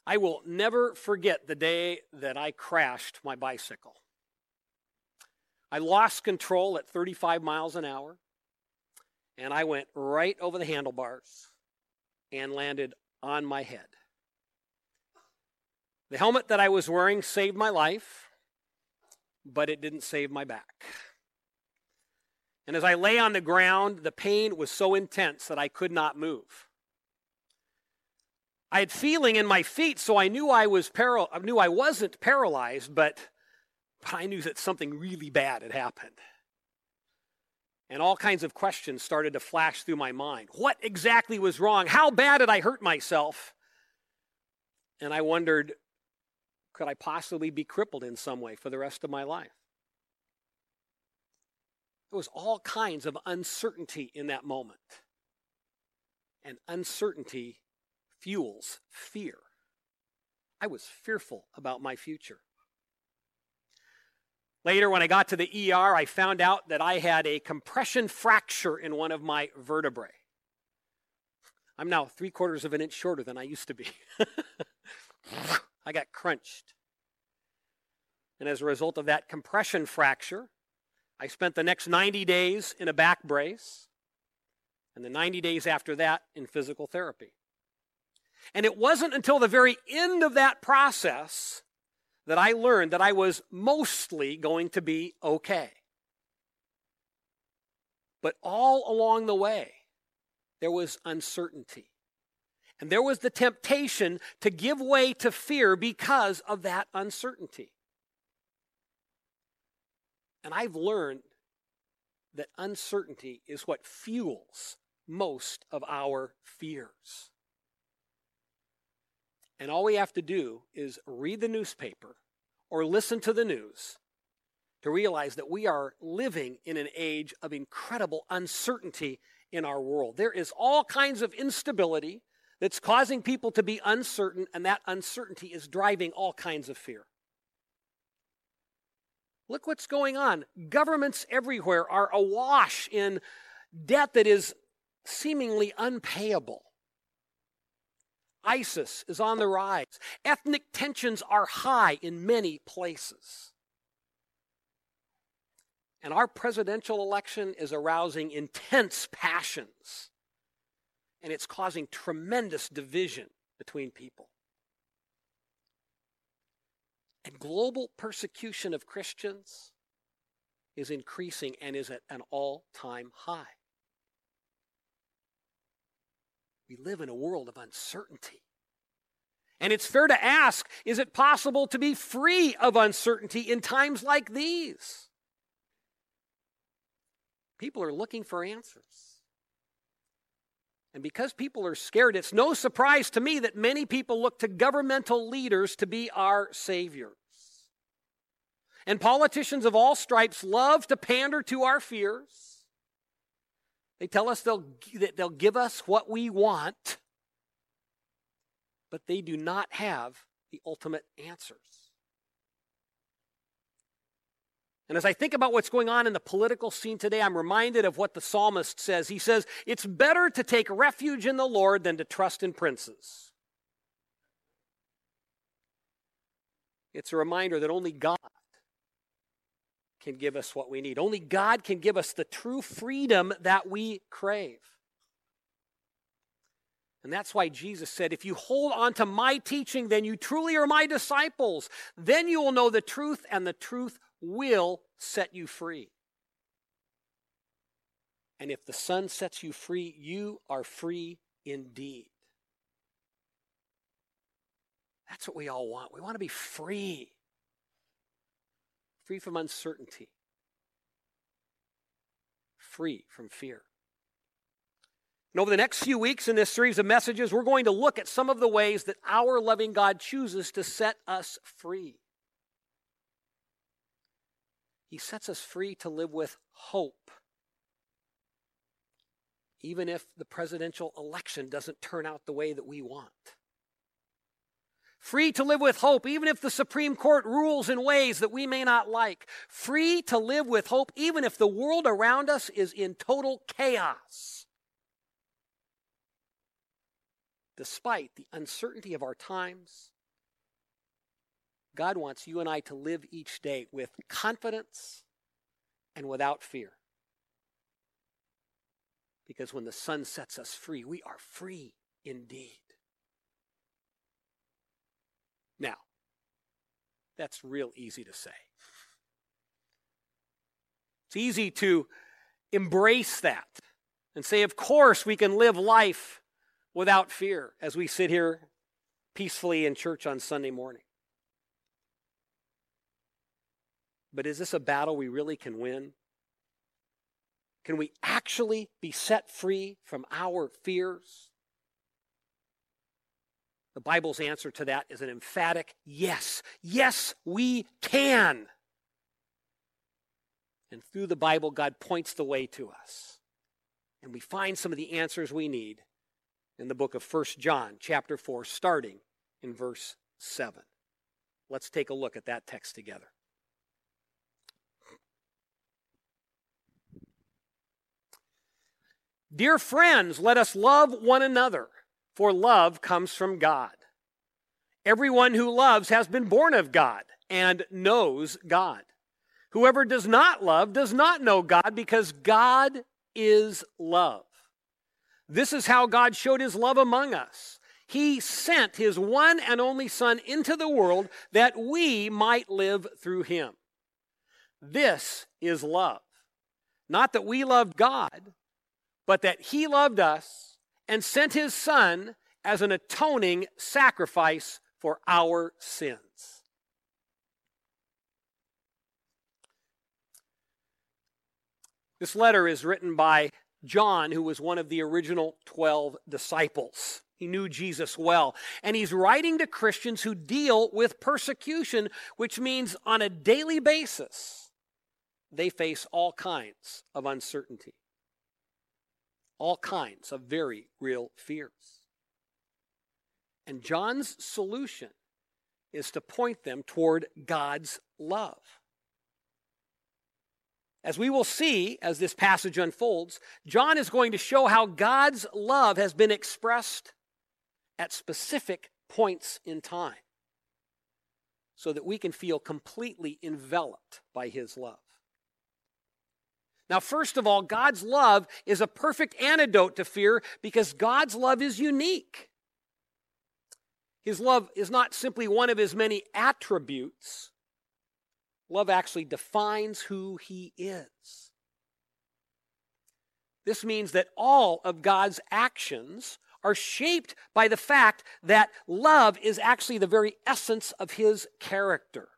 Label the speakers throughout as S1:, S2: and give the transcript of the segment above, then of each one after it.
S1: I will never forget the day that I crashed my bicycle. I lost control at 35 miles an hour, and I went right over the handlebars and landed on my head. The helmet that I was wearing saved my life, but it didn't save my back. And as I lay on the ground, the pain was so intense that I could not move. I had feeling in my feet, so I knew I wasn't paralyzed, but I knew that something really bad had happened. And all kinds of questions started to flash through my mind. What exactly was wrong? How bad had I hurt myself? And I wondered, could I possibly be crippled in some way for the rest of my life? There was all kinds of uncertainty in that moment. And uncertainty fuels fear. I was fearful about my future. Later, when I got to the ER, I found out that I had a compression fracture in one of my vertebrae. I'm now 3/4 of an inch shorter than I used to be. I got crunched. And as a result of that compression fracture, I spent the next 90 days in a back brace, and the 90 days after that in physical therapy. And it wasn't until the very end of that process that I learned that I was mostly going to be okay. But all along the way, there was uncertainty. And there was the temptation to give way to fear because of that uncertainty. And I've learned that uncertainty is what fuels most of our fears. And all we have to do is read the newspaper or listen to the news to realize that we are living in an age of incredible uncertainty in our world. There is all kinds of instability that's causing people to be uncertain, and that uncertainty is driving all kinds of fear. Look what's going on. Governments everywhere are awash in debt that is seemingly unpayable. ISIS is on the rise. Ethnic tensions are high in many places. And our presidential election is arousing intense passions. And it's causing tremendous division between people. And global persecution of Christians is increasing and is at an all-time high. We live in a world of uncertainty. And it's fair to ask, is it possible to be free of uncertainty in times like these? People are looking for answers. And because people are scared, it's no surprise to me that many people look to governmental leaders to be our saviors. And politicians of all stripes love to pander to our fears. They tell us they'll give us what we want, but they do not have the ultimate answers. And as I think about what's going on in the political scene today, I'm reminded of what the psalmist says. He says, it's better to take refuge in the Lord than to trust in princes. It's a reminder that only God can give us what we need. Only God can give us the true freedom that we crave. And that's why Jesus said, if you hold on to my teaching, then you truly are my disciples. Then you will know the truth, and the truth will set you free. And if the Son sets you free, you are free indeed. That's what we all want. We want to be free. Free from uncertainty. Free from fear. And over the next few weeks in this series of messages, we're going to look at some of the ways that our loving God chooses to set us free. He sets us free to live with hope, even if the presidential election doesn't turn out the way that we want. Free to live with hope, even if the Supreme Court rules in ways that we may not like. Free to live with hope, even if the world around us is in total chaos. Despite the uncertainty of our times God wants you and I to live each day with confidence and without fear. Because when the Son sets us free, we are free indeed. Now, that's real easy to say. It's easy to embrace that and say, of course, we can live life without fear as we sit here peacefully in church on Sunday morning. But is this a battle we really can win? Can we actually be set free from our fears? The Bible's answer to that is an emphatic yes. Yes, we can. And through the Bible, God points the way to us. And we find some of the answers we need in the book of 1 John, chapter 4, starting in verse 7. Let's take a look at that text together. Dear friends, let us love one another, for love comes from God. Everyone who loves has been born of God and knows God. Whoever does not love does not know God, because God is love. This is how God showed his love among us. He sent his one and only Son into the world that we might live through him. This is love. Not that we loved God, but that he loved us and sent his Son as an atoning sacrifice for our sins. This letter is written by John, who was one of the original 12 disciples. He knew Jesus well. And he's writing to Christians who deal with persecution, which means on a daily basis, they face all kinds of uncertainty. All kinds of very real fears. And John's solution is to point them toward God's love. As we will see as this passage unfolds, John is going to show how God's love has been expressed at specific points in time so that we can feel completely enveloped by his love. Now, first of all, God's love is a perfect antidote to fear because God's love is unique. His love is not simply one of his many attributes. Love actually defines who he is. This means that all of God's actions are shaped by the fact that love is actually the very essence of his character.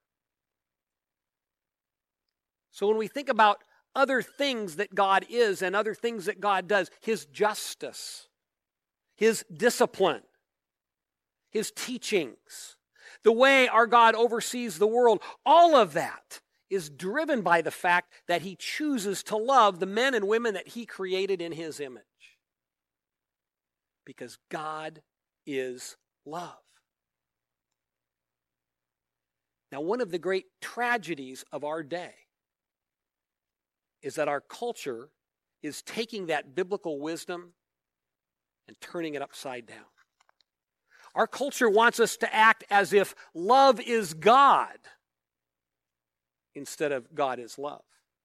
S1: So when we think about other things that God is and other things that God does, his justice, his discipline, his teachings, the way our God oversees the world, all of that is driven by the fact that he chooses to love the men and women that he created in his image. Because God is love. Now, one of the great tragedies of our day is that our culture is taking that biblical wisdom and turning it upside down. Our culture wants us to act as if love is God instead of God is love.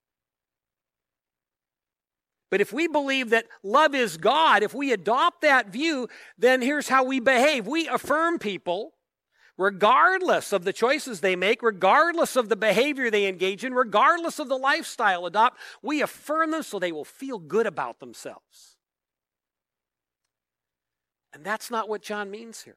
S1: But if we believe that love is God, if we adopt that view, then here's how we behave. We affirm people regardless of the choices they make, regardless of the behavior they engage in, regardless of the lifestyle adopt. We affirm them so they will feel good about themselves. And that's not what John means here.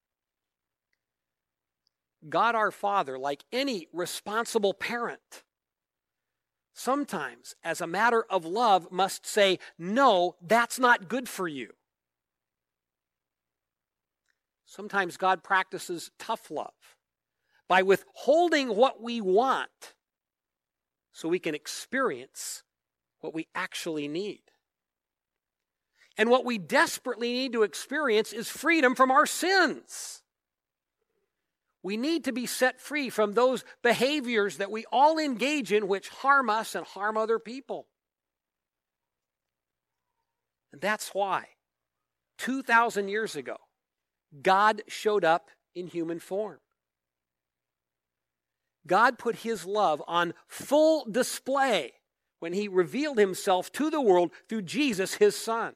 S1: God our Father, like any responsible parent, sometimes, as a matter of love, must say, no, that's not good for you. Sometimes God practices tough love by withholding what we want so we can experience what we actually need. And what we desperately need to experience is freedom from our sins. We need to be set free from those behaviors that we all engage in which harm us and harm other people. And that's why 2,000 years ago, God showed up in human form. God put his love on full display when he revealed himself to the world through Jesus, his Son.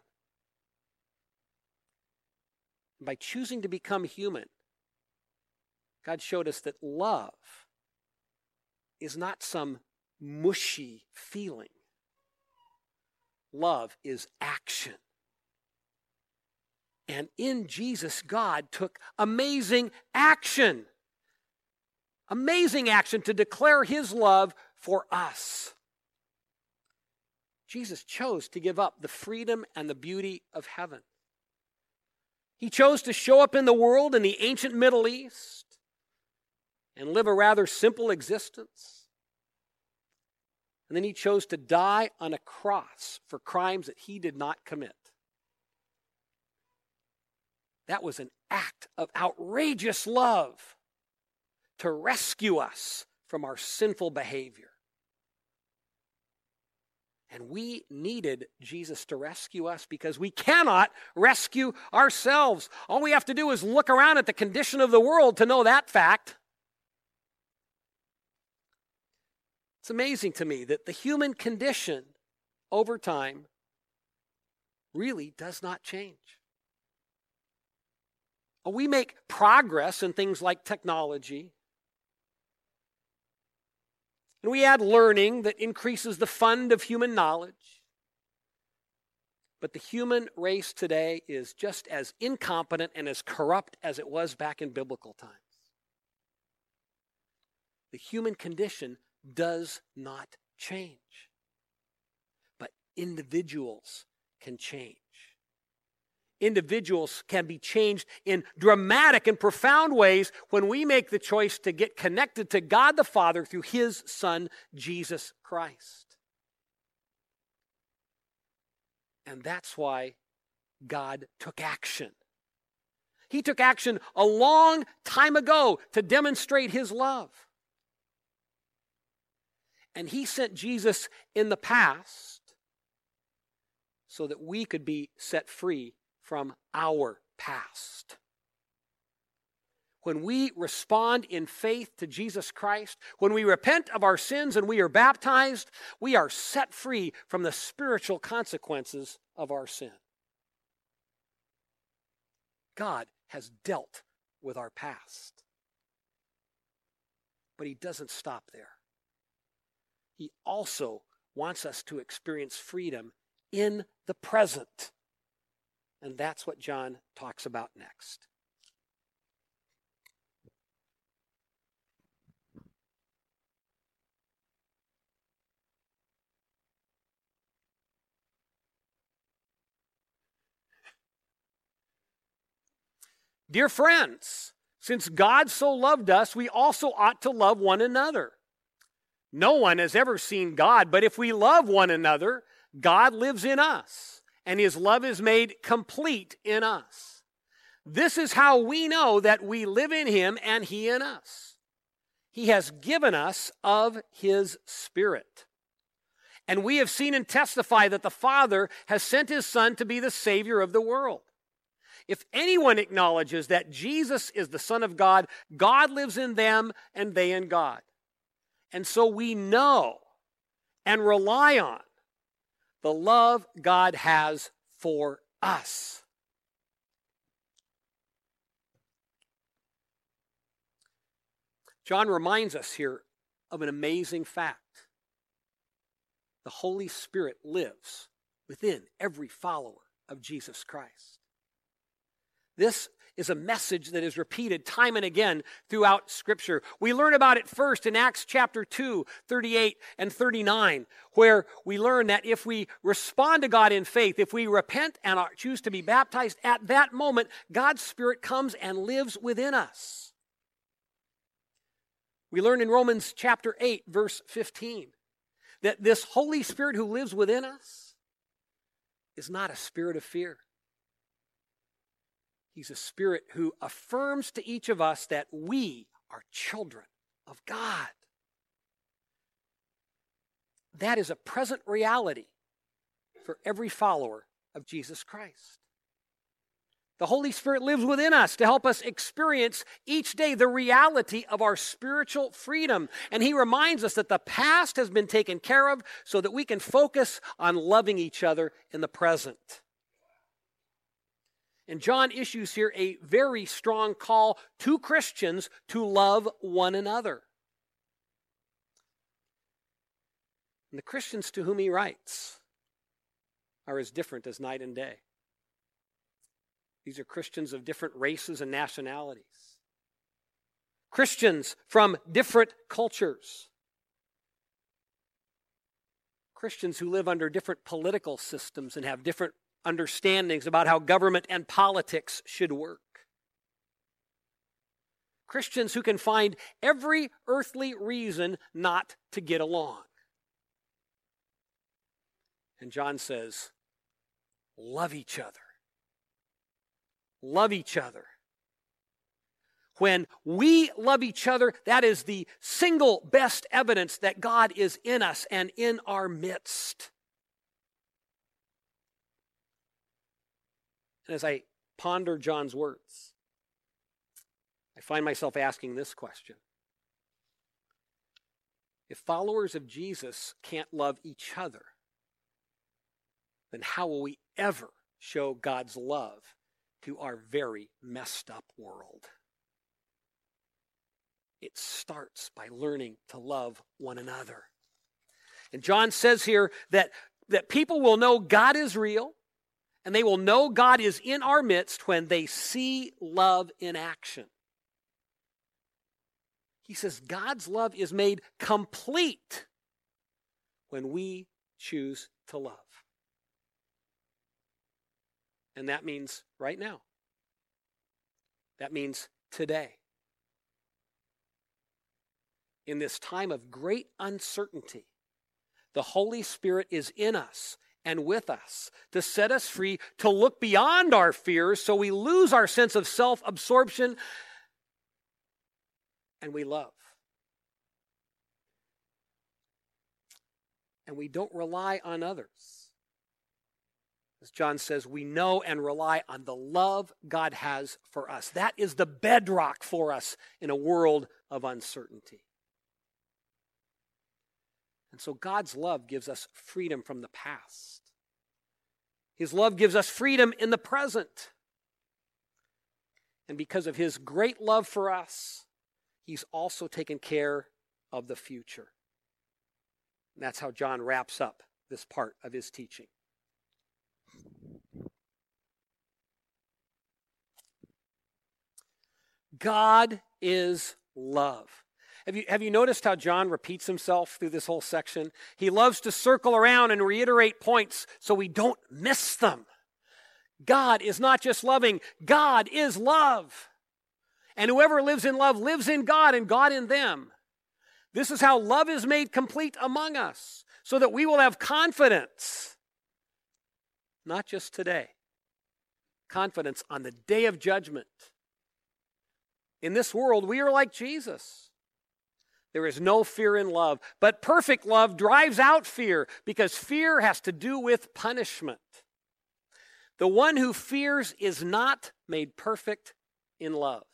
S1: By choosing to become human, God showed us that love is not some mushy feeling. Love is action. And in Jesus, God took amazing action to declare his love for us. Jesus chose to give up the freedom and the beauty of heaven. He chose to show up in the world in the ancient Middle East and live a rather simple existence. And then he chose to die on a cross for crimes that he did not commit. That was an act of outrageous love to rescue us from our sinful behavior. And we needed Jesus to rescue us because we cannot rescue ourselves. All we have to do is look around at the condition of the world to know that fact. It's amazing to me that the human condition over time really does not change. We make progress in things like technology. And we add learning that increases the fund of human knowledge. But the human race today is just as incompetent and as corrupt as it was back in biblical times. The human condition does not change. But individuals can change. Individuals can be changed in dramatic and profound ways when we make the choice to get connected to God the Father through his Son, Jesus Christ. And that's why God took action. He took action a long time ago to demonstrate his love. And he sent Jesus in the past so that we could be set free from our past. When we respond in faith to Jesus Christ, when we repent of our sins and we are baptized, we are set free from the spiritual consequences of our sin. God has dealt with our past. But he doesn't stop there. He also wants us to experience freedom in the present. And that's what John talks about next. Dear friends, since God so loved us, we also ought to love one another. No one has ever seen God, but if we love one another, God lives in us, and his love is made complete in us. This is how we know that we live in him and he in us. He has given us of his Spirit. And we have seen and testify that the Father has sent his Son to be the Savior of the world. If anyone acknowledges that Jesus is the Son of God, God lives in them and they in God. And so we know and rely on the love God has for us. John reminds us here of an amazing fact. The Holy Spirit lives within every follower of Jesus Christ. This is a message that is repeated time and again throughout Scripture. We learn about it first in Acts chapter 2, 38 and 39, where we learn that if we respond to God in faith, if we repent and choose to be baptized, at that moment, God's Spirit comes and lives within us. We learn in Romans chapter 8, verse 15, that this Holy Spirit who lives within us is not a spirit of fear. He's a Spirit who affirms to each of us that we are children of God. That is a present reality for every follower of Jesus Christ. The Holy Spirit lives within us to help us experience each day the reality of our spiritual freedom. And He reminds us that the past has been taken care of so that we can focus on loving each other in the present. And John issues here a very strong call to Christians to love one another. And the Christians to whom he writes are as different as night and day. These are Christians of different races and nationalities. Christians from different cultures. Christians who live under different political systems and have different understandings about how government and politics should work. Christians who can find every earthly reason not to get along. And John says, love each other. Love each other. When we love each other, that is the single best evidence that God is in us and in our midst. And as I ponder John's words, I find myself asking this question. If followers of Jesus can't love each other, then how will we ever show God's love to our very messed up world? It starts by learning to love one another. And John says here that people will know God is real, and they will know God is in our midst when they see love in action. He says God's love is made complete when we choose to love. And that means right now. That means today. In this time of great uncertainty, the Holy Spirit is in us and with us to set us free, to look beyond our fears so we lose our sense of self-absorption and we love. And we don't rely on others. As John says, we know and rely on the love God has for us. That is the bedrock for us in a world of uncertainty. And so God's love gives us freedom from the past. His love gives us freedom in the present. And because of His great love for us, He's also taken care of the future. And that's how John wraps up this part of his teaching. God is love. Have you noticed how John repeats himself through this whole section? He loves to circle around and reiterate points so we don't miss them. God is not just loving, God is love. And whoever lives in love lives in God and God in them. This is how love is made complete among us, so that we will have confidence, not just today, confidence on the day of judgment. In this world, we are like Jesus. There is no fear in love, but perfect love drives out fear, because fear has to do with punishment. The one who fears is not made perfect in love.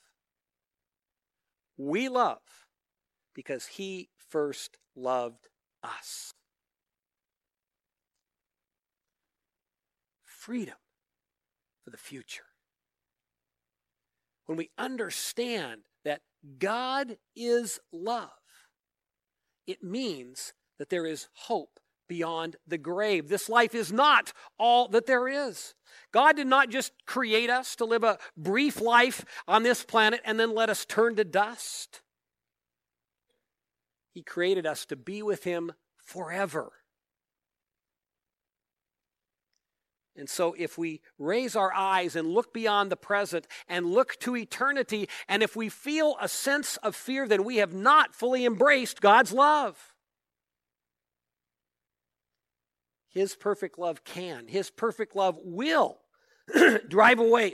S1: We love because He first loved us. Freedom for the future. When we understand that God is love, it means that there is hope beyond the grave. This life is not all that there is. God did not just create us to live a brief life on this planet and then let us turn to dust. He created us to be with Him forever. And so if we raise our eyes and look beyond the present and look to eternity, and if we feel a sense of fear, then we have not fully embraced God's love. His perfect love can, His perfect love will drive away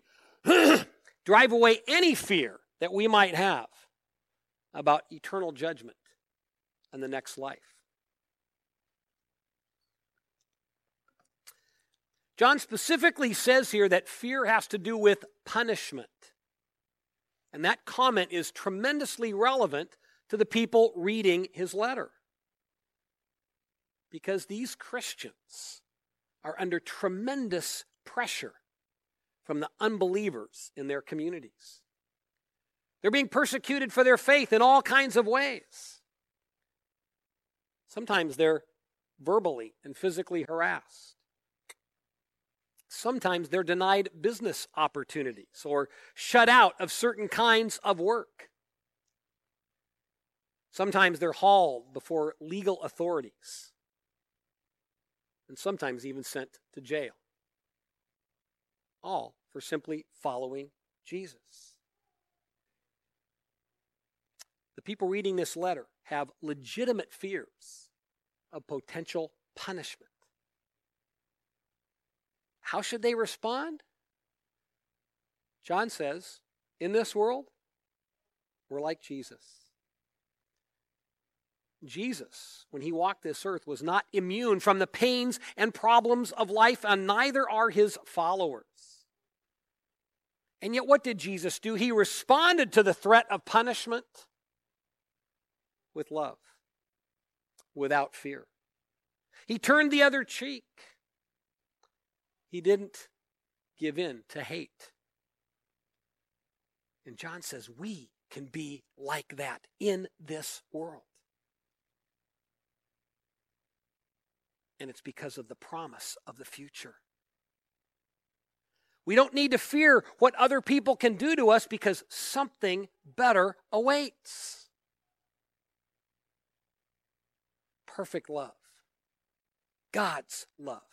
S1: any fear that we might have about eternal judgment and the next life. John specifically says here that fear has to do with punishment. And that comment is tremendously relevant to the people reading his letter. Because these Christians are under tremendous pressure from the unbelievers in their communities. They're being persecuted for their faith in all kinds of ways. Sometimes they're verbally and physically harassed. Sometimes they're denied business opportunities or shut out of certain kinds of work. Sometimes they're hauled before legal authorities. And sometimes even sent to jail. All for simply following Jesus. The people reading this letter have legitimate fears of potential punishment. How should they respond? John says, in this world, we're like Jesus. Jesus, when he walked this earth, was not immune from the pains and problems of life, and neither are his followers. And yet what did Jesus do? He responded to the threat of punishment with love, without fear. He turned the other cheek. He didn't give in to hate. And John says we can be like that in this world. And it's because of the promise of the future. We don't need to fear what other people can do to us because something better awaits. Perfect love. God's love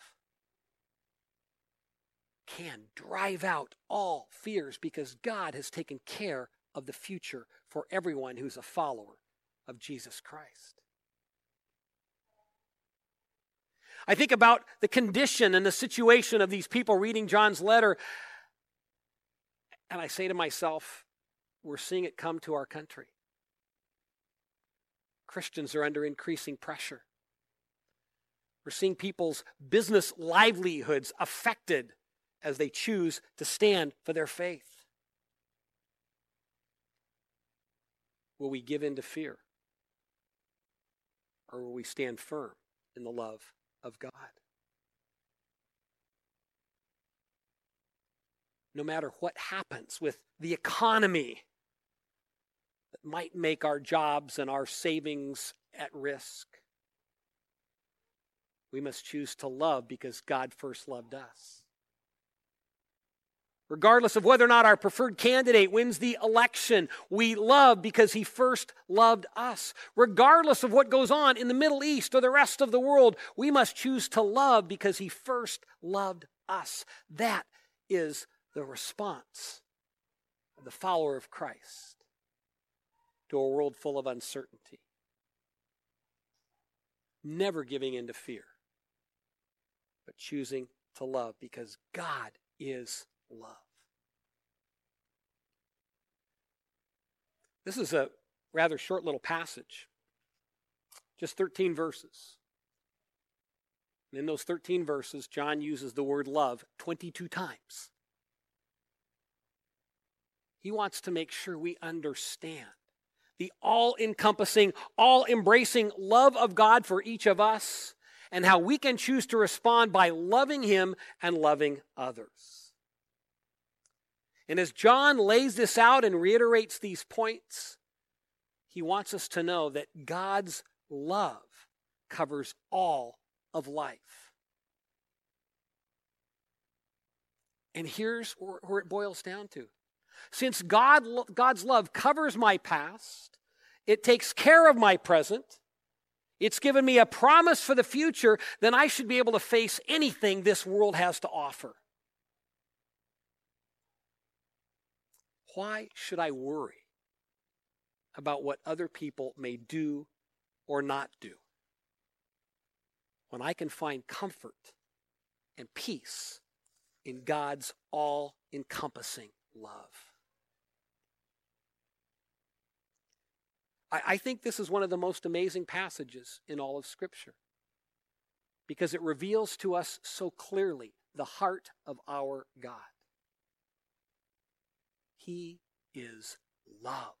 S1: can drive out all fears because God has taken care of the future for everyone who's a follower of Jesus Christ. I think about the condition and the situation of these people reading John's letter, and I say to myself, we're seeing it come to our country. Christians are under increasing pressure. We're seeing people's business livelihoods affected as they choose to stand for their faith. Will we give in to fear? Or will we stand firm in the love of God? No matter what happens with the economy that might make our jobs and our savings at risk, we must choose to love because God first loved us. Regardless of whether or not our preferred candidate wins the election, we love because he first loved us. Regardless of what goes on in the Middle East or the rest of the world, we must choose to love because he first loved us. That is the response of the follower of Christ to a world full of uncertainty. Never giving in to fear, but choosing to love because God is love. This is a rather short little passage, just 13 verses. And in those 13 verses, John uses the word love 22 times. He wants to make sure we understand the all-encompassing, all-embracing love of God for each of us and how we can choose to respond by loving him and loving others. And as John lays this out and reiterates these points, he wants us to know that God's love covers all of life. And here's where it boils down to. Since God's love covers my past, it takes care of my present, it's given me a promise for the future, then I should be able to face anything this world has to offer. Why should I worry about what other people may do or not do when I can find comfort and peace in God's all-encompassing love? I think this is one of the most amazing passages in all of Scripture because it reveals to us so clearly the heart of our God. He is love.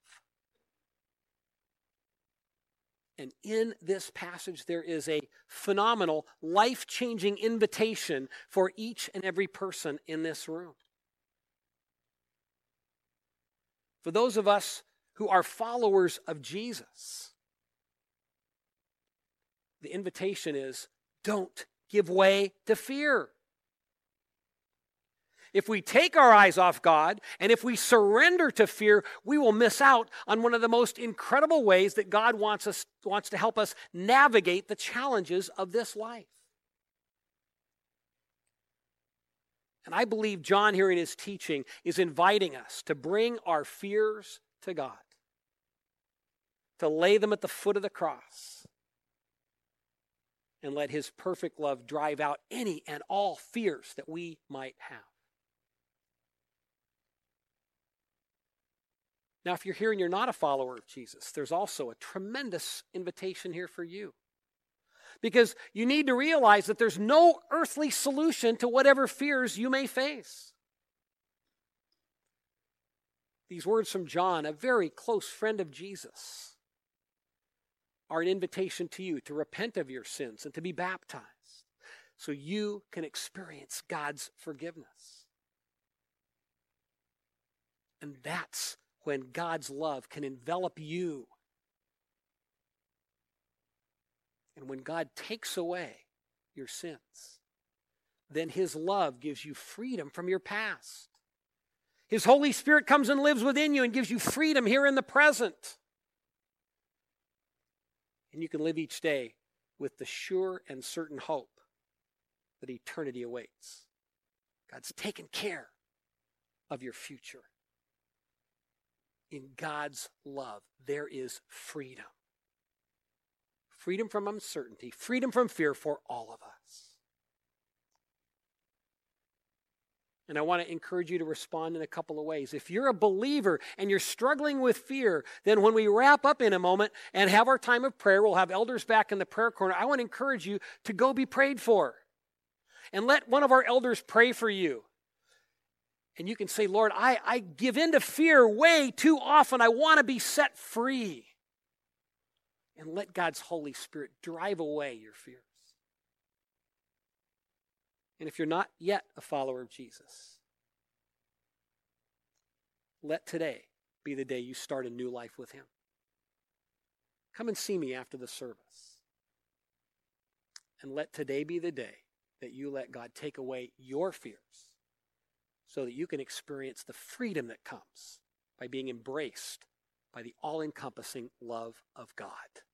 S1: And in this passage, there is a phenomenal, life-changing invitation for each and every person in this room. For those of us who are followers of Jesus, the invitation is, don't give way to fear. If we take our eyes off God and if we surrender to fear, we will miss out on one of the most incredible ways that God wants to help us navigate the challenges of this life. And I believe John here in his teaching is inviting us to bring our fears to God, to lay them at the foot of the cross, and let his perfect love drive out any and all fears that we might have. Now, if you're here and you're not a follower of Jesus, there's also a tremendous invitation here for you. Because you need to realize that there's no earthly solution to whatever fears you may face. These words from John, a very close friend of Jesus, are an invitation to you to repent of your sins and to be baptized so you can experience God's forgiveness. And that's when God's love can envelop you. And when God takes away your sins, then his love gives you freedom from your past. His Holy Spirit comes and lives within you and gives you freedom here in the present. And you can live each day with the sure and certain hope that eternity awaits. God's taken care of your future. In God's love, there is freedom. Freedom from uncertainty, freedom from fear for all of us. And I want to encourage you to respond in a couple of ways. If you're a believer and you're struggling with fear, then when we wrap up in a moment and have our time of prayer, we'll have elders back in the prayer corner. I want to encourage you to go be prayed for. And let one of our elders pray for you. And you can say, Lord, I give in to fear way too often. I want to be set free. And let God's Holy Spirit drive away your fears. And if you're not yet a follower of Jesus, let today be the day you start a new life with him. Come and see me after the service. And let today be the day that you let God take away your fears so that you can experience the freedom that comes by being embraced by the all-encompassing love of God.